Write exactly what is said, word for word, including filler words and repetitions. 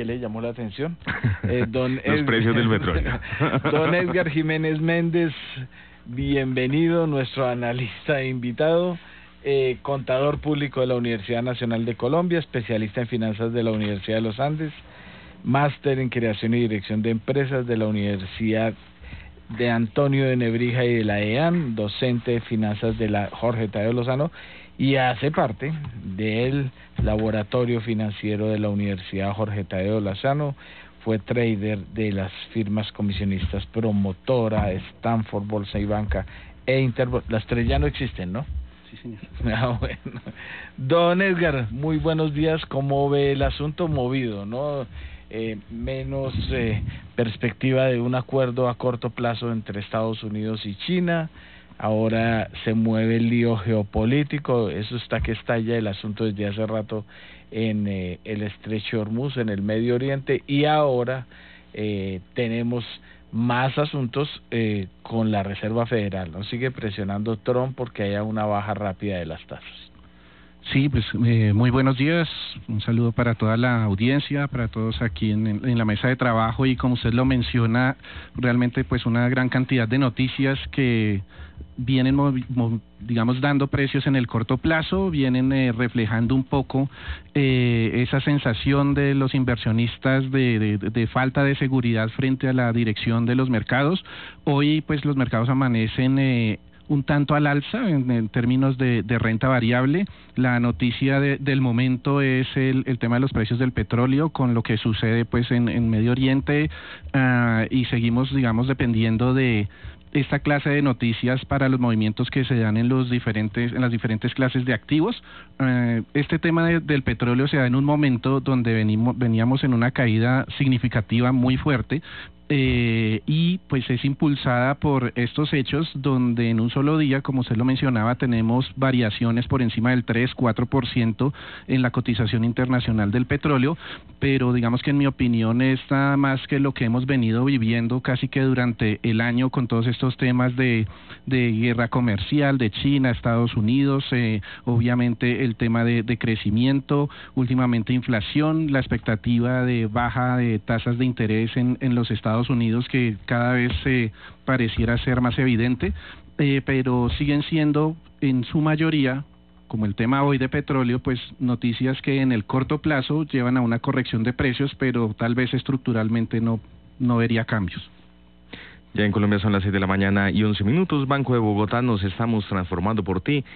¿qué le llamó la atención? Eh, don Los Ed... precios del petróleo. Don Edgar Jiménez Méndez, bienvenido, nuestro analista invitado, eh, contador público de la Universidad Nacional de Colombia, especialista en finanzas de la Universidad de los Andes, máster en creación y dirección de empresas de la Universidad de Antonio de Nebrija y de la E A N, docente de finanzas de la Jorge Tadeo Lozano, y hace parte del laboratorio financiero de la Universidad Jorge Tadeo Lozano. Fue trader de las firmas comisionistas Promotora, Stanford, Bolsa y Banca e Interbol. Las tres ya no existen, ¿no? Sí, señor. Ah, bueno. Don Edgar, muy buenos días. ¿Cómo ve el asunto? Movido, ¿no? Eh, menos eh, perspectiva de un acuerdo a corto plazo entre Estados Unidos y China. Ahora se mueve el lío geopolítico. Eso está que estalla el asunto desde hace rato en eh, el Estrecho de Hormuz, en el Medio Oriente, y ahora eh, tenemos más asuntos eh, con la Reserva Federal, ¿no? Sigue presionando Trump porque haya una baja rápida de las tasas. Sí, pues eh, muy buenos días, un saludo para toda la audiencia, para todos aquí en, en la mesa de trabajo, y como usted lo menciona, realmente pues una gran cantidad de noticias que vienen, digamos, dando precios en el corto plazo, vienen eh, reflejando un poco eh, esa sensación de los inversionistas de, de, de falta de seguridad frente a la dirección de los mercados. Hoy pues los mercados amanecen eh, un tanto al alza en, en términos de, de renta variable. La noticia de, del momento es el, el tema de los precios del petróleo, con lo que sucede pues en, en Medio Oriente, uh, y seguimos, digamos, dependiendo de esta clase de noticias para los movimientos que se dan en los diferentes en las diferentes clases de activos. Uh, este tema de, del petróleo se da en un momento donde venimos veníamos en una caída significativa muy fuerte. Eh, y pues es impulsada por estos hechos donde en un solo día, como usted lo mencionaba, tenemos variaciones por encima del tres, cuatro por ciento en la cotización internacional del petróleo, pero digamos que en mi opinión es nada más que lo que hemos venido viviendo casi que durante el año con todos estos temas de, de guerra comercial de China, Estados Unidos, eh, obviamente el tema de, de crecimiento, últimamente inflación, la expectativa de baja de tasas de interés en, en los Estados Unidos, que cada vez eh, pareciera ser más evidente, eh, pero siguen siendo en su mayoría, como el tema hoy de petróleo, pues noticias que en el corto plazo llevan a una corrección de precios, pero tal vez estructuralmente no, no vería cambios. Ya en Colombia son las seis de la mañana y once minutos. Banco de Bogotá, nos estamos transformando por ti.